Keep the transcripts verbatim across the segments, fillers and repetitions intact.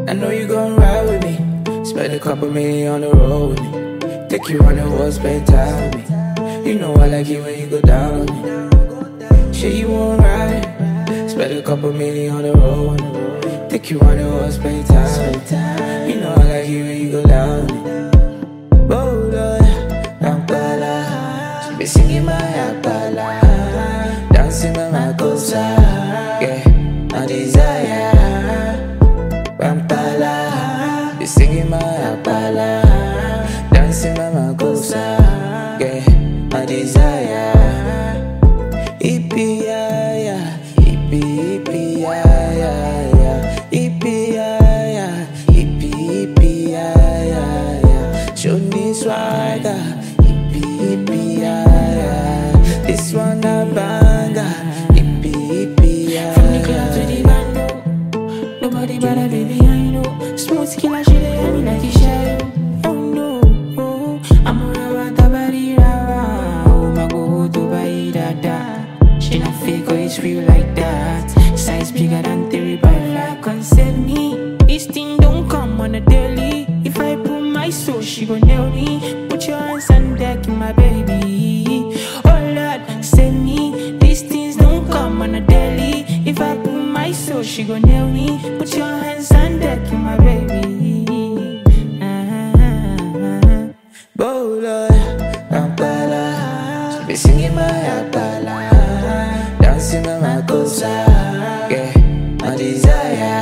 I know you gon' ride with me. Spend a couple million on the road with me. Take you on the world, spend time with me. You know I like it when you go down on me. Sure you won't ride. Spend a couple million on the road with me. Take you on the world, spend time with me. You know I like it when you go down on me. Oh Lord, Kampala. She be singing my Akala, dancing my Makosa. Yeah, my desire. Kampala, be singing my Akala, dancing my Makosa. Yeah, my desire. Ippy ya ya, ippy ippy ya ya ya, ippy ya ya, ippy ippy ya ya ya. Show me swagger, ippy ippy ya ya. This one a banger, ippy ippy ya. From the club to the bando, nobody but a baby I know. Smooth killer she dey hear me like a shadow. Oh no, oh, I'm a rawa tabari rawa. Oh my go to buy dada. She not fake or it's real like that. Size bigger than theory by like concern me. This thing don't come on a daily. If I put my soul, she gon' nail me. Put your hands on deck, my baby. Oh Lord, save me. These things don't come on a daily. If I put my soul, she gon' nail me. Put your hands on deck, my baby. Ah, Oh Lord, Kampala. She be singing my Akala, dancing my Makosa. Yeah, my desire.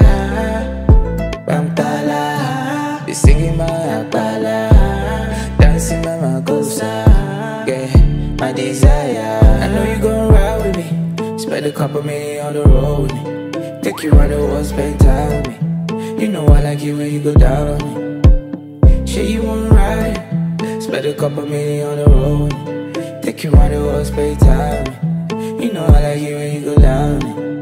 Kampala, be singing my Akala, dancing my Makosa. Yeah, my desire. I know you gon' ride with me. Spend a couple million on the road with me. Take you around the world, spend time with me. You know I like it when you go down on me. Sure you won't ride. Spend a couple million on the road with me. Take you around the world, spend time with me. You know I like it when you go down on me.